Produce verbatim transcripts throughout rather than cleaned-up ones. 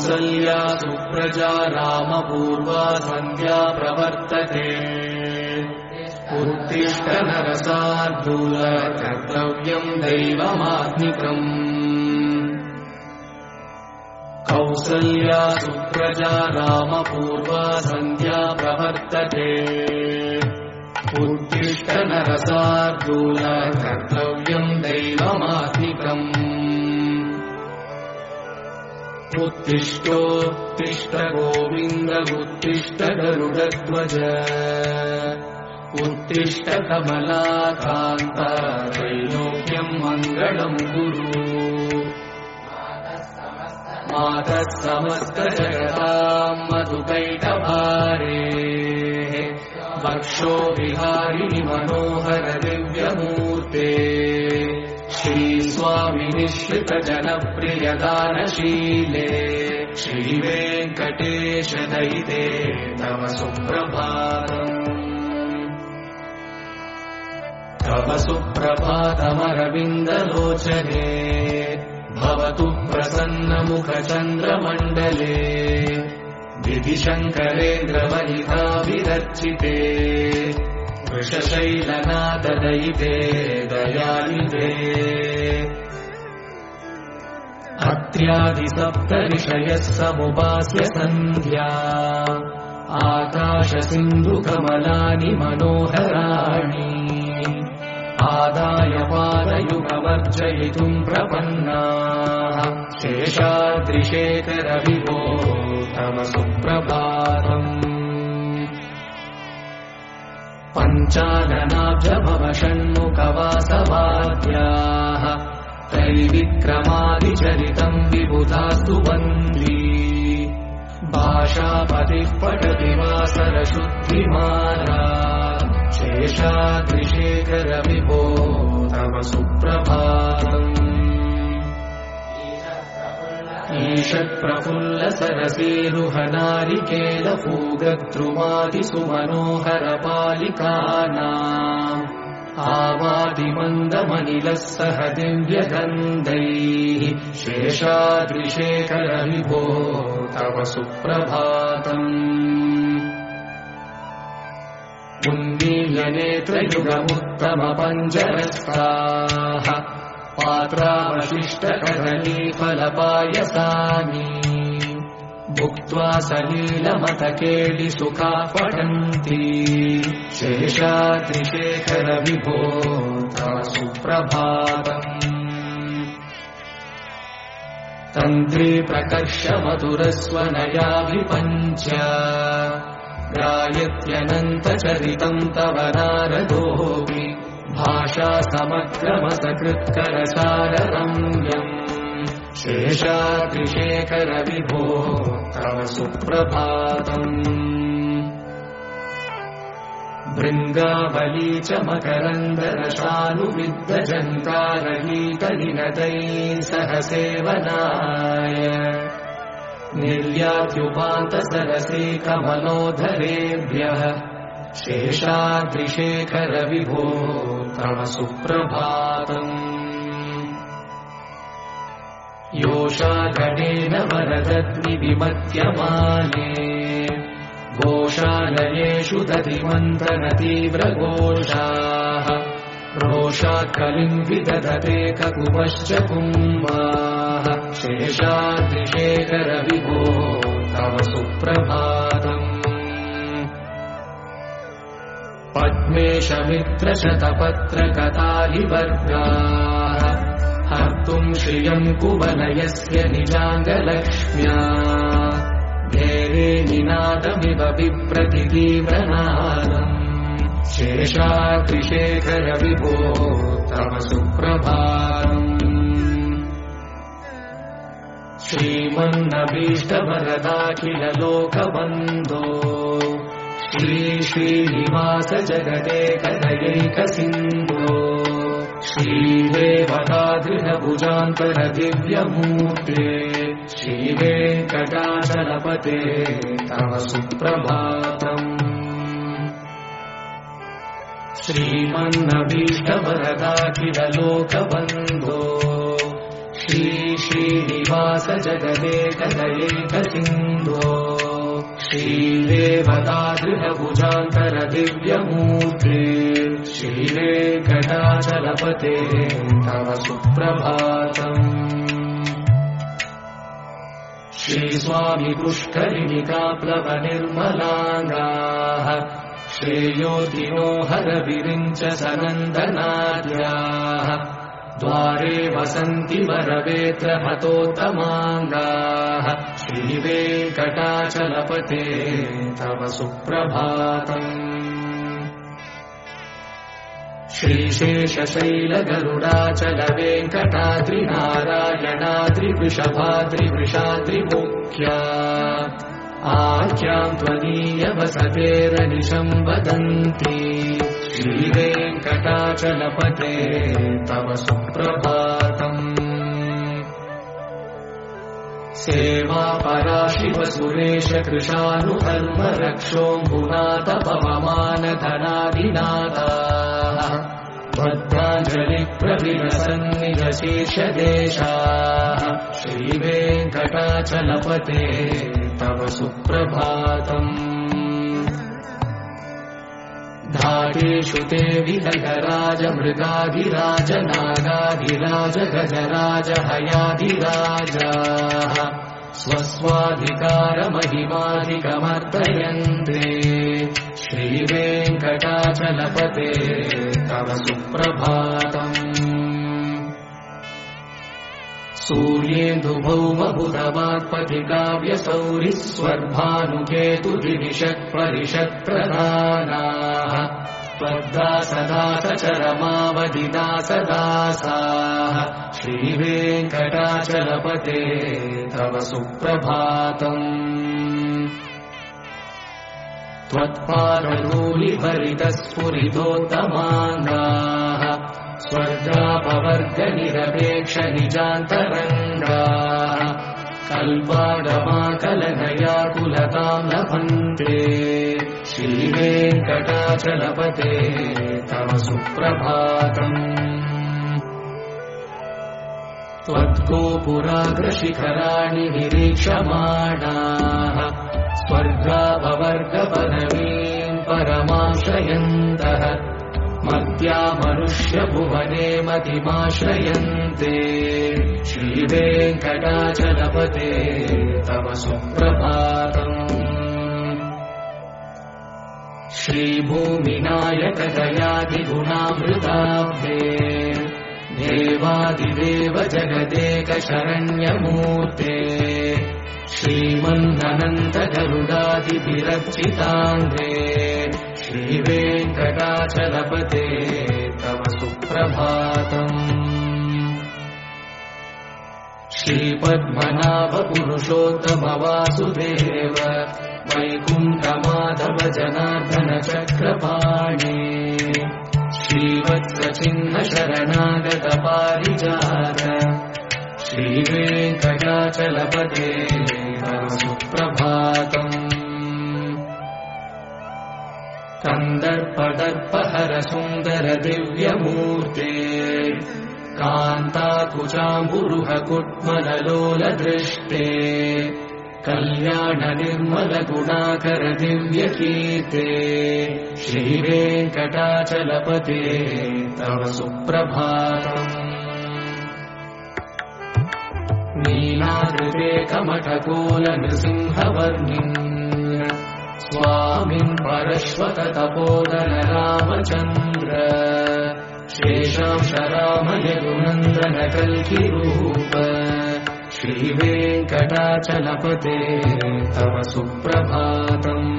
कौसल्या सुप्रजा रामपूर्वा सन्ध्या प्रवर्तते उत्तिष्ठ नरसार्दूल कर्तव्यम् दैवमात्मिकम् कौसल्या सुप्रजा रामपूर्वा सन्ध्या प्रवर्तते उत्तिष्ठ नरसार्दूल कर्तव्यम् दैवमात्मिकम् उत्तिष्ठोत्तिष्ठ गोविन्द उत्तिष्ठ गरुडध्वज उत्तिष्ठ कमलाकान्त त्रैलोक्यम् मङ्गलम् कुरु मातः समस्तजगताम् मधुकैटभारे वक्षो विहारिणि मनोहर दिव्यमूर्ते श्रीस्वामि निःश्रित जनप्रियदानशीले श्रीवेङ्कटेश दयिते तव सुप्रभातम् तव सुप्रभातमरविन्दलोचने भवतु प्रसन्नमुखचन्द्रमण्डले विधिशङ्करेन्द्रवनिताभिरर्चिते वृषशैलनाथदयिते दयानिधे अत्र्यादिसप्तऋषयः समुपास्य सन्ध्या आकाशसिन्धुकमलानि मनोहराणि आदाय पादयुगवर्जयितुम् प्रपन्नाः शेषाद्रिशेखर विभो तव सुप्रभातम् पञ्चाननाब्जभव षण्मुखवासवाद्याः त्रैविक्रमादिचरितम् विबुधास्तु वन्दी भाषापतिः पठति वासरशुद्धिमाला शेषाद्रिशेखर विभो तव सुप्रभातम् ईषत्प्रफुल्ल सरसीरुहनारिकेलपूगद्रुमादिसुमनोहर पालिकानाम् आवादिमन्दमनिलः सह दिव्यगन्धैः शेषाद्रिशेखर विभो तव सुप्रभातम् उन्मील्यनेत्रयुगमुत्तमपञ्जरस्ताः पात्रावशिष्टकदलीफलपायसानि भुक्त्वा सलीलमतकेलिसुखाः पठन्ति शेषाद्रिशेखर विभो तव सुप्रभातम् तन्त्री प्रकर्ष मधुरस्वनया विपञ्च गायत्यनन्तचरितम् तव नारदोऽपि भाषा समग्रमसकृत्करसाररम्यम् शेषाद्रिशेखर विभो तव सुप्रभातम् भृङ्गावली च मकरन्दरसानुविद्धजन्तारगीतनिनदैः सह सेवनाय निर्यात्युपान्तसरसे कमलोधरेभ्यः शेषाद्रिशेखर विभो तव सुप्रभातम् योषागणेन वरदग्नि विमत्यमाने घोषालयेषु दधिमन्थनतीव्रघोषाः रोषाकलिम् विदधते ककुपश्च कुम्भाः शेषाद्रिशेखर विभो तव सुप्रभातम् पद्मेशमित्रशतपत्रकतालिवर्गाः हर्तुम् श्रियम् कुवलयस्य निजाङ्गलक्ष्म्या धेरे निनादमिव बिभ्रतितीव्रनादम् शेषाद्रिशेखर विभो तव सुप्रभातम् श्रीमन्नभीष्टवरदाखिल लोकबन्धो श्री श्रीनिवास जगदेकदयैकसिन्धो श्रीदेवतादृढभुजान्तर दिव्यमूर्ते श्रीवेङ्कटाचलपते तव सुप्रभातम् श्रीमन्नभीष्टवरदाखिल लोकबन्धो श्री श्रीनिवास जगदेकदयेक सिन्धो श्रीदेवतागृहभुजान्तर दिव्यमूर्ते श्रीवेङ्कटाचलपते तव सुप्रभातम् श्रीस्वामी पुष्करिणिकाप्लवनिर्मलाङ्गाः श्रेयोधिनो हरविरिञ्च सनन्दनाद्याः द्वारे वसन्ति वरवेत्र हतोत्तमाङ्गाः श्रीवेङ्कटाचलपते तव सुप्रभातम् श्रीशेषशैलगरुडाचल वेङ्कटाद्रिनारायणाद्रिवृषभाद्रिवृषाद्रिमुख्या आख्यां त्वदीयवसतेरनिशं वदन्ति श्रीवेङ्कटाचलपते तव सुप्रभातम् सेवा पराशिवसुरेश कृशानुधर्म रक्षोऽम्बुनाथ पवमानधनादिनाथाः बद्धाञ्जलिप्रविलसन्निजशीर्षदेशाः श्रीवेङ्कटाचलपते तव सुप्रभातम् धातेषु ते विहगराज मृगाधिराज नागाधिराज गजराज हयाधिराजाः स्वस्वाधिकारमहिमाधिकमर्दयन्ते श्रीवेङ्कटाचलपते तव सुप्रभातम् सूर्येन्दुभौमबुधवाक्पतिकाव्यसौरिस्वर्भानुकेतुदिविषत्परिषत्प्रधानाः त्वद्दासदासचरमावदिदासदासाः श्रीवेङ्कटाचलपते तव सुप्रभातम् त्वत्पादधूलिभरितस्फुरितोत्तमाङ्गाः स्वर्गापवर्गनिरपेक्षनिजान्तरङ्गाः कल्पागमाकलनयाकुलतां लभन्ते श्रीवेङ्कटाचलपते तव सुप्रभातम् त्वद्गोपुराग्रशिखराणि निरीक्षमाणाः स्वर्गापवर्गपदवीं परमाश्रयन्तः मर्त्यामनुष्यभुवने मतिमाश्रयन्ते श्रीवेङ्कटाचलपते तव सुप्रभातम् श्रीभूमिनायक दयादिगुणामृताब्धे देवादिदेव जगदेक शरण्यमूर्ते श्रीमन्ननन्त गरुडादिभिरर्चिताङ्गे श्रीवेङ्कटाचलपते तव सुप्रभातम् श्रीपद्मनाभ पुरुषोत्तम वासुदेव वैकुण्ठमाधव जनार्दन चक्रपाणे श्रीवत्सचिह्न शरणागत पारिजात श्रीवेङ्कटाचलपते तव सुप्रभातम् कन्दर्पदर्पहर सुन्दर दिव्यमूर्ते कान्ताकुचाम्बुरुह कुट्मललोल दृष्टे कल्याण निर्मल गुणाकर दिव्यकीर्ते श्रीवेङ्कटाचलपते तव सुप्रभातम् नीलाकृते कमठकोल नृसिंहवर्णिन् स्वामिन् परश्वत तपोधन रामचन्द्र शेषांश राम यदुनन्दन कल्किरूप श्रीवेङ्कटाचलपते तव सुप्रभातम्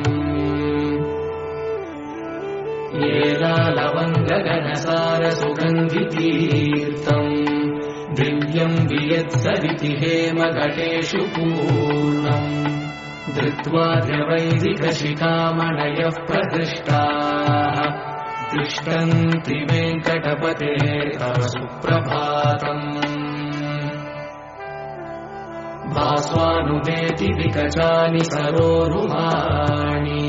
येलालवङ्गगनसार सुगन्धितीर्थम् दिव्यम् वियत्सरिति हेमघटेषु पूर्णम् धृत्वा द्रवैदिकशिखामणयः प्रहृष्टाः तिष्ठन्ति वेङ्कटपते तव सुप्रभातम् भास्वानुदेति विकचानि सरोरुहाणि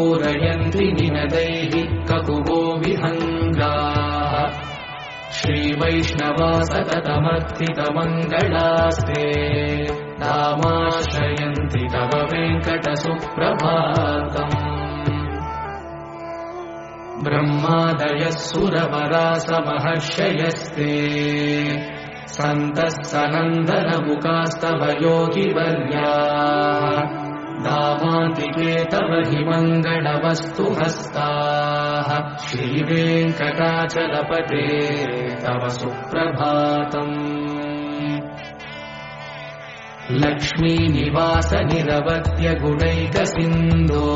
सम्पूरयन्ति निनदैः ककुवो विहङ्गाः श्री श्रीवैष्णवा सततमर्थितमङ्गलास्ते धामाश्रयन्ति तव वेङ्कटसुप्रभातम् ब्रह्मादयः सुरवरासमहर्षयस्ते सन्तः सनन्दनमुखास्तव योगिवर्याः दामान्तिके तव हि मङ्गलवस्तु हस्ताः श्रीवेङ्कटाचलपते तव सुप्रभातम् लक्ष्मीनिवास निरवध्य गुणैकसिन्धो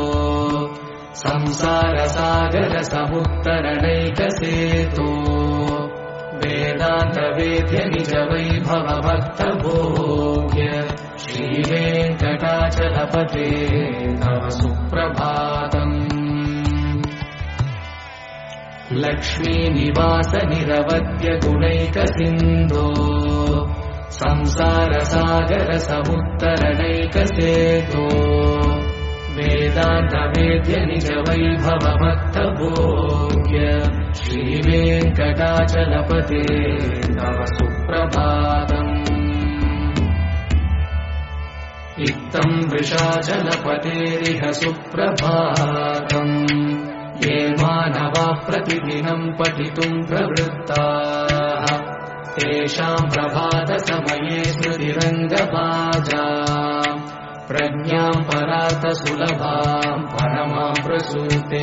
संसारसागर समुत्तरणैकसेतो वेदान्तवेद्य निज वैभव भक्तभोग्य श्रीवेङ्कटाचलपते तव सुप्रभातम् लक्ष्मीनिवास निरवध्य गुणैकसिन्धो संसारसागर समुत्तरणैकसेतो वेदान्तवेद्य निज वैभव भक्तभोग्य श्रीवेङ्कटाचलपते तव सुप्रभातम् इत्थम् वृषाचलपतेरिह सुप्रभातम् ये मानवाः प्रतिदिनम् पठितुम् प्रवृत्ताः तेषाम् प्रभातसमये स्मृतिरङ्गभाजा प्रज्ञाम् परार्थसुलभाम् परमाम् प्रसूते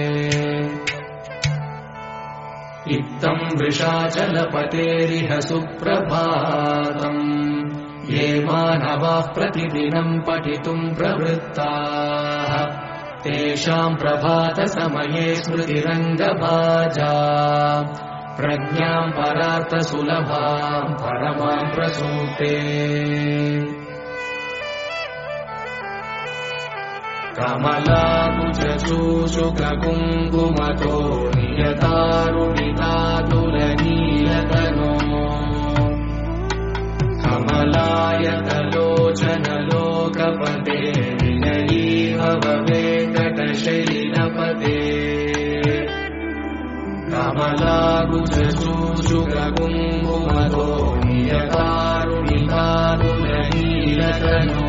इत्थम् वृषाचलपतेरिह सुप्रभातम् ये मानवाः प्रतिदिनम् पठितुम् प्रवृत्ताः तेषाम् प्रभातसमये स्मृतिरङ्गभाजा प्रज्ञाम् परार्थसुलभाम् परमाम् प्रसूते कमलाकुचूषुककुङ्कुमतो नियतारुणितातुलनीलतनो कमलायतलोचनलोकपते विनयीभव वेङ्कटशैलपते कमलाकुचूषुककुङ्कुमतो नियतारुणितातुलनीलतनो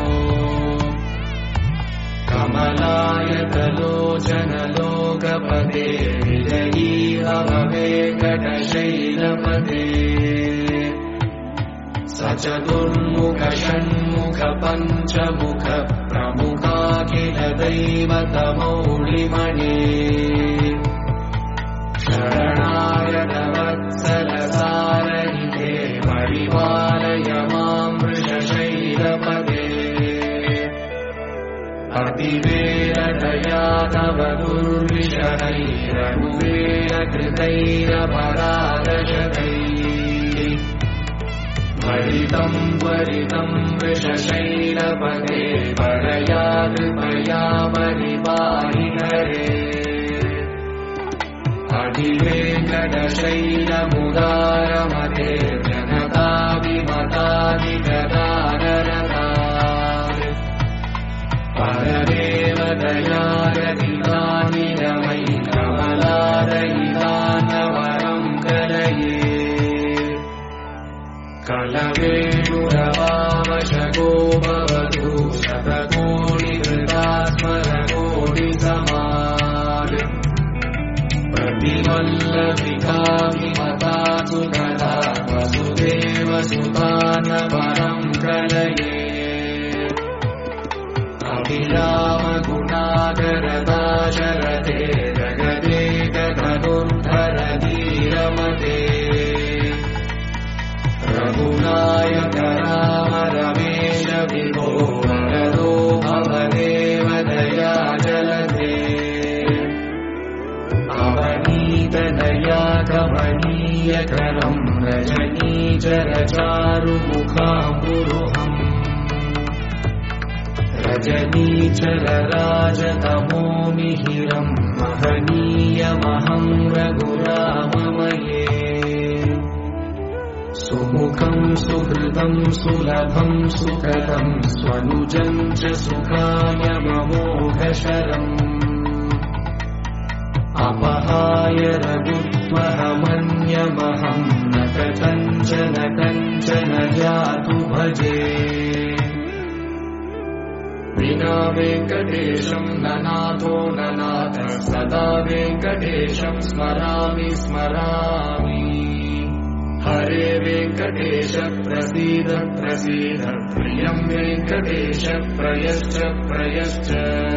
कमलायतलोचनलोकपते विजयीभव वेङ्कटशैलपते स चतुर्मुख षण्मुख पञ्चमुख प्रमुखाखिल दैवतमौलिमणे शरणागत वत्सल सारहिते परिपालय माम् वृषशैलपते अतिवेरदया तव दुर्विषहैरनुवेरकृतैरपरादशतैः भरितम् वरितम् वृषशैलपते परया कृपया परिपाहि हरे अधिवेङ्कटशैलमुदारमते जनता विमतादिगदानरता परदेवदयारदितानि रमयि कमलादयितानवरम् कलये कलवेणुरवावशको भवतु शतकोटिकृतास्मरकोटिसमान् प्रतिवल्लभिकाभिमतासु कदा वसुदेवसुतानवरम् कलये अभिरामगुणाकरदाशरथे जगदेकधनुर्धरधीरमते रघुनायक राम रमेश विभो वरदो भवदेव दया जलधे अवनीतदया कमनीयकरम् रजनीचरचारुमुखाम्बुरुहम् रजनीचरराजतमोमिहिरम् महनीयमहम् रघुराममये सुमुखम् सुहृदम् सुलभम् सुकृतम् स्वनुजम् च सुखायममोघशरम् अपहाय रघुत्वहमन्यमहम् न भजे विना वेङ्कटेशं ननाथो ननाथः सदा वेङ्कटेशं स्मरामि स्मरामि हरे वेङ्कटेश प्रसीद प्रसीद प्रियं वेङ्कटेश प्रयश्च प्रयश्च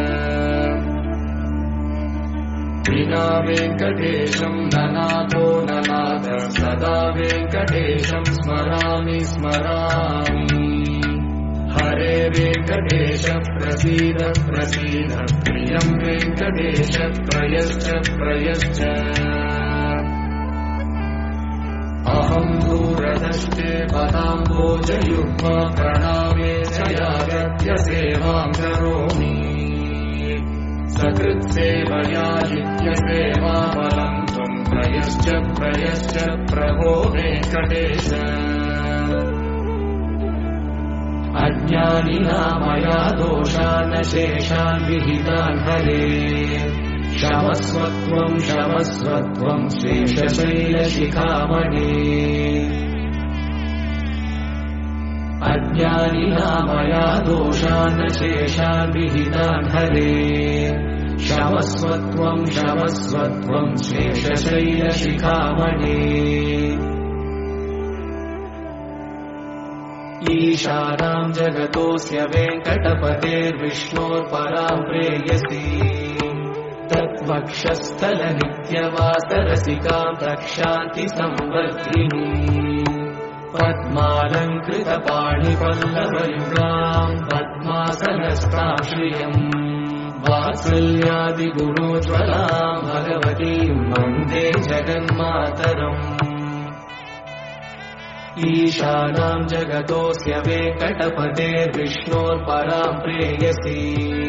विना वेङ्कटेशं ननाथो ननाथः सदा वेङ्कटेशं स्मरामि स्मरामि हरे वेङ्कटेश प्रसीद प्रसीद प्रियं वेङ्कटेश प्रयश्च प्रयश्च अहं दूरदृष्टे पदाम्बोजयुग्मा प्रणामे जयागत्य सेवां करोमि सकृत्सेवया नित्यसेवाफलं त्वं प्रयश्च प्रयश्च प्रभो वेङ्कटेश अज्ञानिना मया दोषान् शेषान् विहितान् हरे क्षमस्वत्वं क्षमस्वत्वं शेषशैलशिखामणे अज्ञानिना मया दोषान् शेषान् विहितान् हरे क्षमस्वत्वं क्षमस्वत्वं शेषशैलशिखामणे ईशानां जगतोऽस्य वेङ्कटपतेर्विष्णोर्परां प्रेयसी तत्वक्षस्थलनित्यवासरसिकां रक्षान्ति संवर्धिनी पद्मालङ्कृतपाणिपल्लवयुगां पद्मासनस्तां श्रियम् वात्सल्यादिगुणोज्ज्वलां भगवतीं वन्दे जगन्मातरम् ईशानां जगतोऽस्य वेङ्कटपतेर्विष्णोर्परां प्रेयसी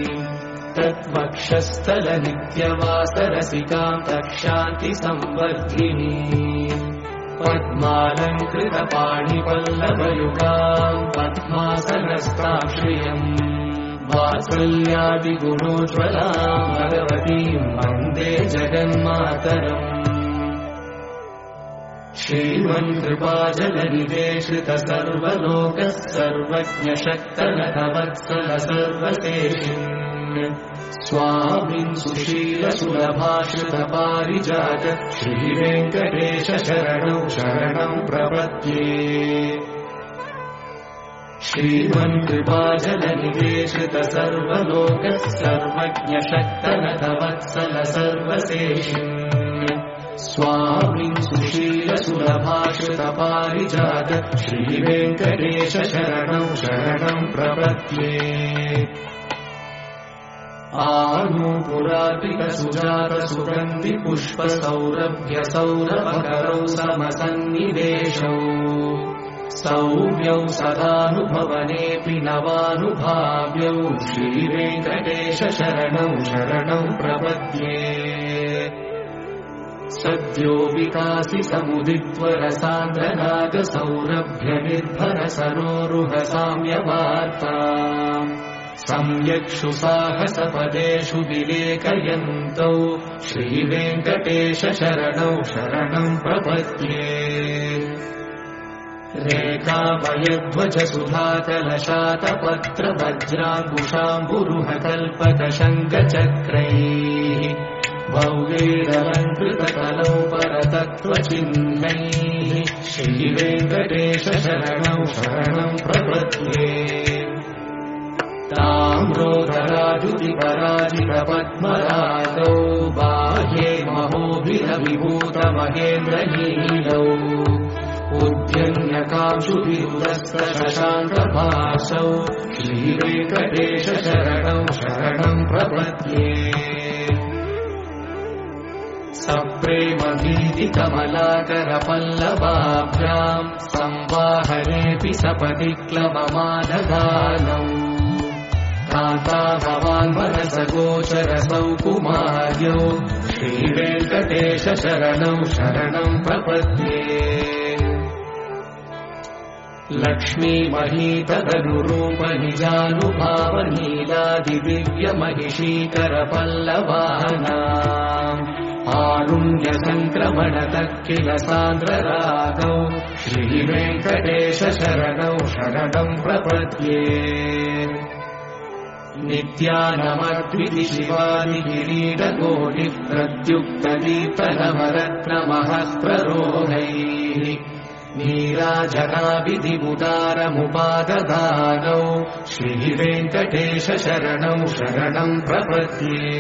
तत्वक्षस्थलनित्यवासरसिकां रक्षान्ति संवर्धिनी पद्मालङ्कृतपाणिपल्लवयुगां पद्मासनस्तां श्रियम् वात्सल्यादिगुणोज्ज्वलां भगवतीं वन्दे जगन्मातरम् श्रीमन्कृपाजलनिधे सर्वलोकः सर्वज्ञशक्तनतवत्सल सर्वशेषिन् स्वामिन् सुशीलसुलभाश्रितपारिजात श्रीवेङ्कटेश शरणौ शरणं प्रपद्ये श्रीमन्कृपाजलनिधे सर्वलोकः सर्वज्ञशक्तनतवत्सल सर्वशेषिन् स्वामिन् सुशीलसुलभाश्रितपारिजात श्रीवेङ्कटेश शरणौ शरणं प्रपद्ये आनूपुरार्पितसुजातसुगन्धिपुष्पसौरभ्यसौरभकरौ समसन्निवेशौ सौम्यौ सदानुभवनेऽपि नवानुभाव्यौ श्रीवेङ्कटेश शरणौ शरणं प्रपद्ये सद्यो विकासि समुदित्वरसान्द्रनागसौरभ्यनिर्भरसरोरुहसाम्यवार्ताम् सम्यक्षु साहसपदेषु विलेखयन्तौ श्रीवेङ्कटेश शरणौ शरणं प्रपद्ये रेखाभयध्वजसुधाकलशातपत्रवज्राङ्कुशाम्बुरुहकल्पकशङ्खचक्रैः भव्यैरलङ्कृतकलौ परतत्त्वचिह्नैः श्रीवेङ्कटेश शरणौ शरणं प्रपद्ये ताम्रोदराजुतिपराजितपद्मरागौ बाह्ये महोभिरविभूतमहेन्द्रनीलौ उद्यन्यकांशुभिरुदस्तशशाङ्कभासौ श्रीवेङ्कटेश शरणौ शरणं प्रपद्ये सप्रेमभीतिकमलाकरपल्लवाभ्यां संवाहनेऽपि सपदि क्लबमाददानौ कान्ताभवान् मनसगोचरसौ कुमार्यौ श्रीवेङ्कटेश शरणौ शरणं प्रपद्ये लक्ष्मीमहीतदनुरूपनिजानुभावनीलादिदिव्यमहिषीकरपल्लवानाम् आरुण्यसङ्क्रमणतः किल सान्द्ररागौ श्रीवेङ्कटेश शरणौ शरणं प्रपद्ये नित्यानमद्विति शिवानि किरीटकोटिः प्रत्युक्तदीप्तनवरत्नमः प्ररोहैः नीराजनाभिधिमुदारमुपाददानौ श्रीवेङ्कटेश शरणौ शरणं प्रपद्ये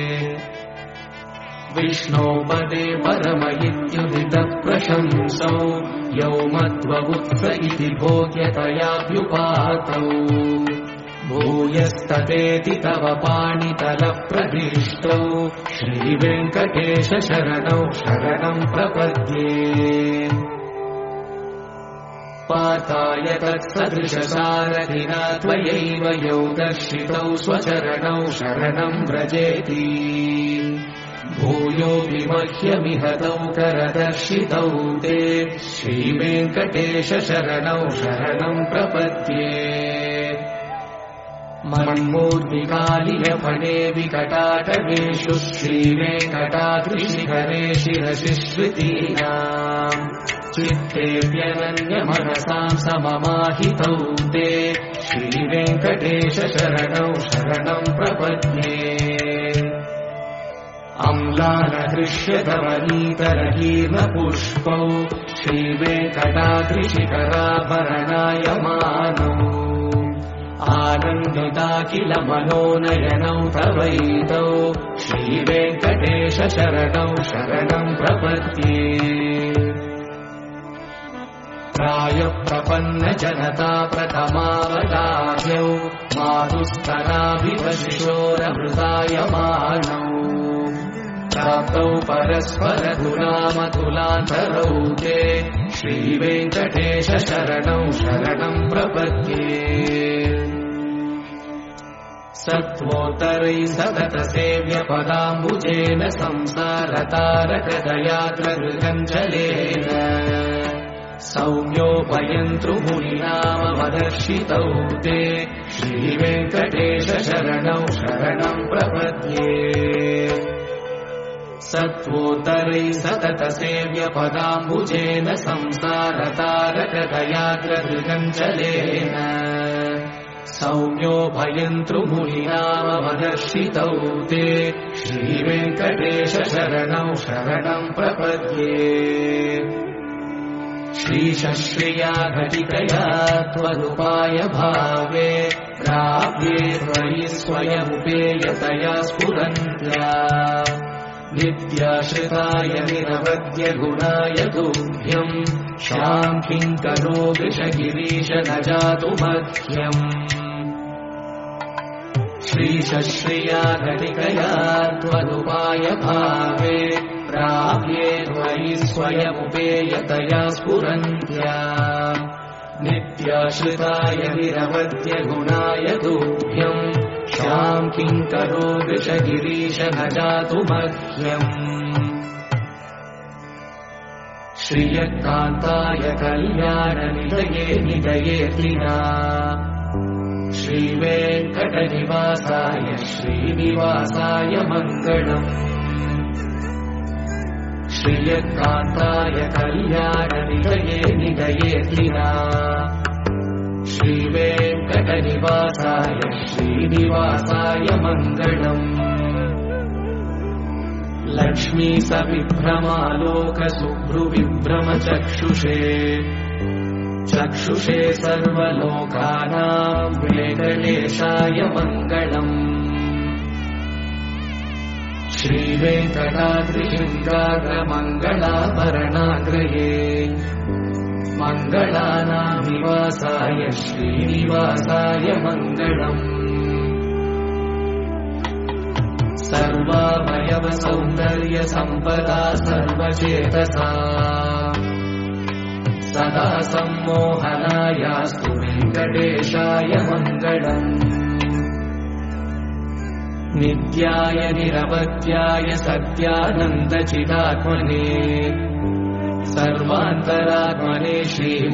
विष्णोपदे परम इत्युदितः प्रशंसौ यौ मध्ववुत्स इति भोग्यतयाभ्युपातौ भूयस्ततेति तव पाणितलप्रदिष्टौ श्रीवेङ्कटेश शरणौ शरणं प्रपद्ये पाताय तत्सदृशसारथिना त्वयैव यौ दर्शितौ स्वचरणौ शरणं व्रजेति भूयोऽपि मह्यमिहतौ करदर्शितौ ते श्रीवेङ्कटेश शरणौ शरणं प्रपद्ये मन्मूर्तिकालियफणे विकटाटवेषु श्रीवेङ्कटाद्रिशिखरे शिरसि श्रुतीनाम् चित्तेऽप्यनन्यमनसां सममाहितौ ते श्रीवेङ्कटेश शरणौ शरणं प्रपद्ये अम्लानहृष्यतवनीतरहीर्णपुष्पौ श्रीवेङ्कटाद्रिशिखराभरणायमानौ आनन्दिता किल मनोनयनौ तवैतौ श्रीवेङ्कटेश शरणौ शरणं प्रपद्ये प्रायप्रपन्नजनता प्रथमावदाह्यौ मातुस्तराभिवशिशोरहृदायमानौ प्राप्तौ परस्परधुरामतुलान्तरौ ते श्रीवेङ्कटेश शरणौ शरणं प्रपद्ये सत्त्वोत्तरैः सततसेव्यपदाम्बुजेन संसारतारकदयाग्रगृहञ्जलेन सौम्योपयन्तृमुनिनामवदर्शितौ ते श्रीवेङ्कटेश शरणौ शरणं प्रपद्ये सत्त्वोत्तरैः सततसेव्यपदाम्बुजेन संसारतारकदयाग्रगृहञ्जलेन सौम्योभयन्तृमुनिनामवदर्शितौ ते श्रीवेङ्कटेश शरणौ शरणं प्रपद्ये श्रीशश्रिया घटिकया त्वदुपाय भावे प्राप्ये त्वयि स्वयमुपेयतया स्फुरन्त्या नित्याश्रिताय निरवद्य गुणाय तुभ्यम् शां किङ्करो वृषगिरीश न जातु मह्यम् श्रीशश्रिया घटिकया त्वदुपाय भावे प्राप्ये त्वयि स्वयमुपेयतया स्फुरन्त्या नित्याश्रिताय निरवद्य गुणाय तुभ्यम् शां किङ्करो वृषगिरीश न जातु मह्यम् श्रियकान्ताय कल्याणनिलये निलयेऽर्थिना श्रीवेङ्कटनिवासाय श्रीनिवासाय मङ्गलम् श्रियकान्ताय कल्याणनिलये निलयेऽर्थिना श्रीवेङ्कटनिवासाय श्रीनिवासाय मङ्गलम् लक्ष्मी सविभ्रमालोकशुभ्रुविभ्रमचक्षुषे चक्षुषे सर्वलोकानां वेङ्कटेशाय मङ्गलम् श्रीवेङ्कटाद्रिशृङ्गाग्रमङ्गलाभरणाग्रये मङ्गलानां श्रीनिवासाय मङ्गलम् सर्वावयव सौन्दर्य सम्पदा सर्वचेतसा सदा सम्मोहनायास्तु वेङ्कटेशाय मङ्गलम् नित्याय निरवध्याय सत्यानन्दचिदात्मने सर्वान्तरात्मने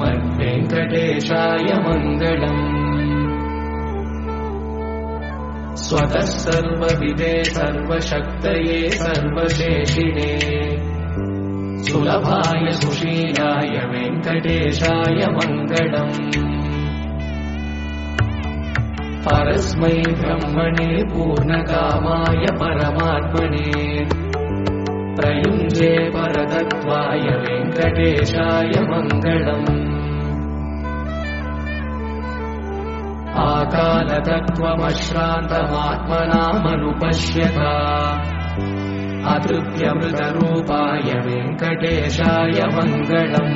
श्रीमद्वेङ्कटेशाय मङ्गलम् स्वतः सर्वविदे सर्वशक्तये सर्वशेषिणे सुलभाय सुशीलाय वेङ्कटेशाय मङ्गलम् परस्मै ब्रह्मणे पूर्णकामाय परमात्मने प्रयुञ्जे परतत्त्वाय वेङ्कटेशाय मङ्गलम् आकालतत्त्वमश्रान्तमात्मनामनुपश्यता अतृप्यमृतरूपाय वेङ्कटेशाय मङ्गलम्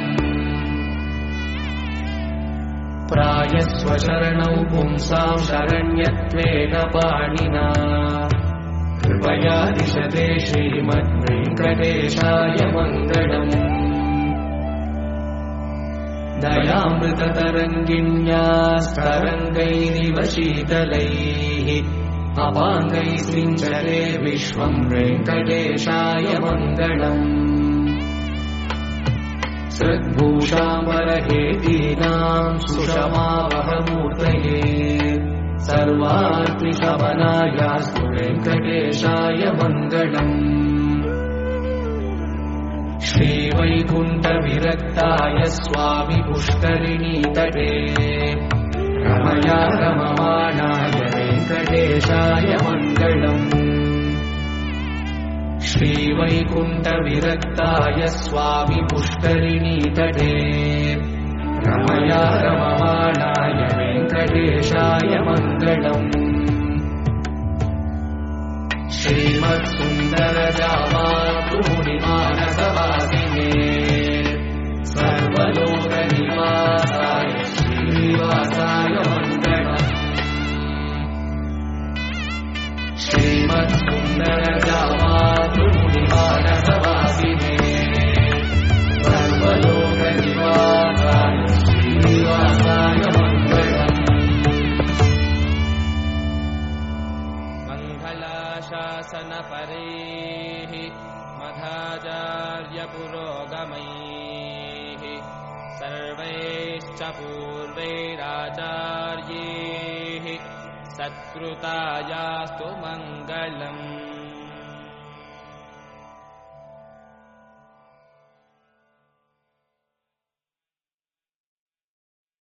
प्रायस्वशरणौ पुंसां शरण्यत्वेन पाणिना कृपया दिशते श्रीमद्वेङ्कटेशाय मङ्गलम् दयामृततरङ्गिण्यास्तरङ्गैरिव शीतलैः अपाङ्गैः सिञ्चते विश्वं वेङ्कटेशाय मङ्गलम् सद्भूषाम्बरहेतीनां सुषमावहमूर्तये सर्वार्तिशमनायास्तु वेङ्कटेशाय मङ्गलम् श्रीवैकुण्ठविरक्ताय स्वामि पुष्करिणीतटे रमया रममाणाय वेङ्कटेशाय मङ्गलम् श्रीवैकुण्ठविरक्ताय स्वामि पुष्करिणीतटे रमया रममाणाय वेङ्कटेशाय मङ्गलम् श्रीमत्सुन्दरजामातृमुनिमानसवासिने सर्वलोकनिवासाय श्रीनिवासाय मङ्गलम् श्रीमत्सुन्दरजामातृमुनिमानसवासिने सर्वलोकनिवासाय श्रीनिवासाय मङ्गलम् शासनपरैः मध्वाचार्यपुरोगमैः सर्वैश्च पूर्वैराचार्यैः सत्कृतायास्तु मङ्गलम्।